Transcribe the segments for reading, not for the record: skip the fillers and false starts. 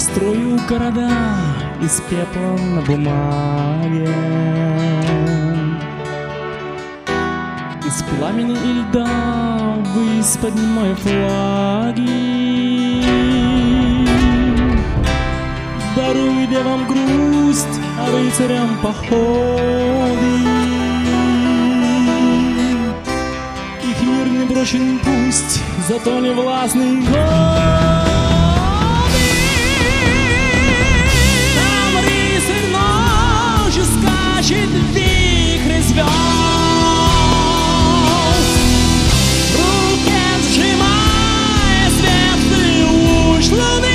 Строю города из пепла на бумаге, из пламени и льда ввысь поднимаю флаги. Дарую девам грусть, а рыцарям походы. Их мир не брошен пусть, зато не властный годы. Там рыцарь ночью скачет в вихре звезд, в руке сжимая светлый луч луны.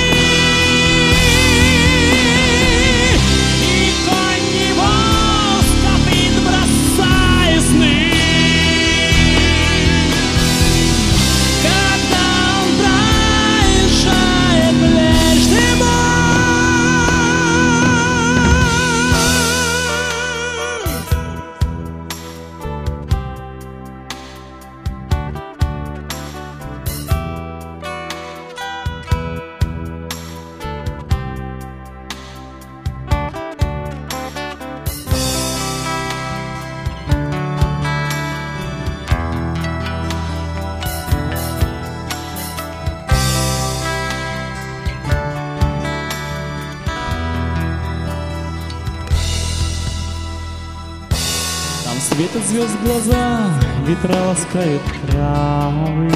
Светят звезд глаза, ветра ласкают травы,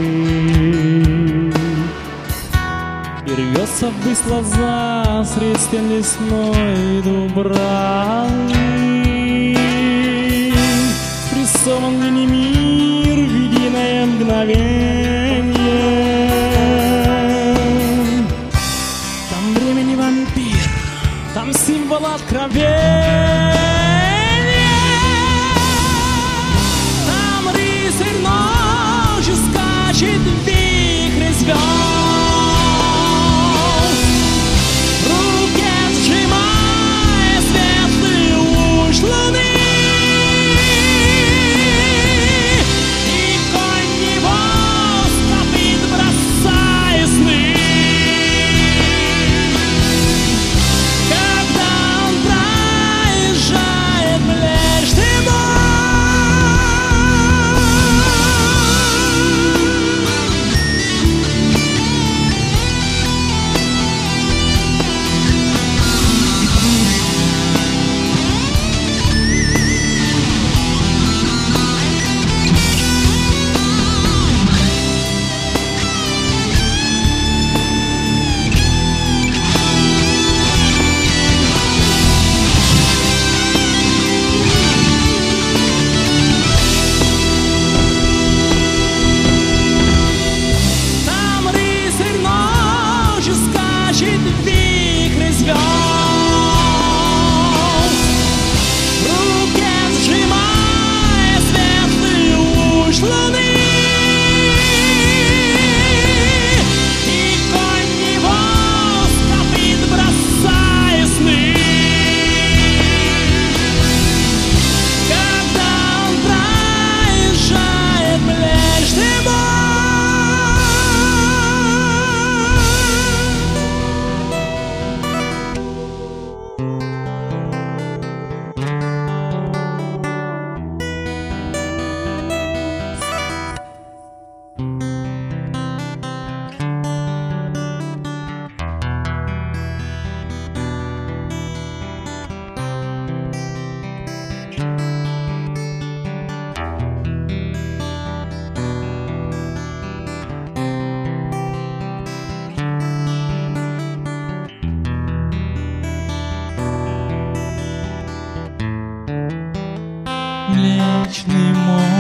и рвется ввысь лоза средь стен лесной дубравы. Спрессован ли не мир в единое мгновенье? Там времени вампир, там символ откровения. Ночью скачет в вихре звезд, в руке сжимая светлый луч луны. И конь его скопит, бросая сны. Когда он проезжает млечный бой, Млечный мой.